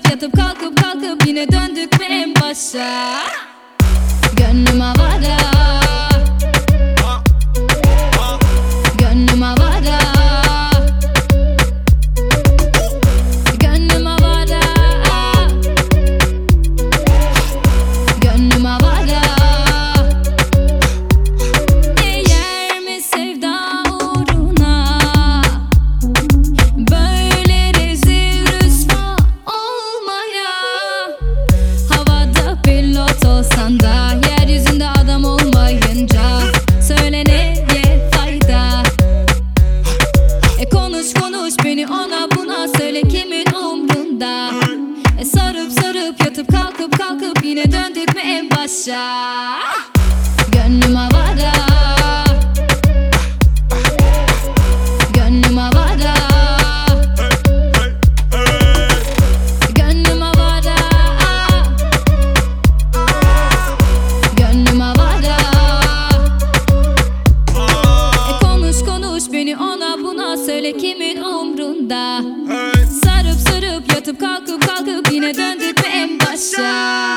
sarıp yatıp kalkıp yine döndük mü en başa? Gönlüm havada, gönlüm havada, gönlüm havada, gönlüm havada. Değer mi sevda uğruna böyle rezil rüsva olmaya? Havada pilot olsan da yeryüzünde adam olmayınca söyle neye fayda? Konuş beni ona buna söyle, kimin umrunda? Sarıp yatıp kalkıp yine döndük mü en başa? Gönlüm havada, gönlüm havada, gönlüm havada, gönlüm havada. Konuş beni ona buna söyle, kimin umrunda? Sarıp yatıp kalkıp yine döndük mü en başa?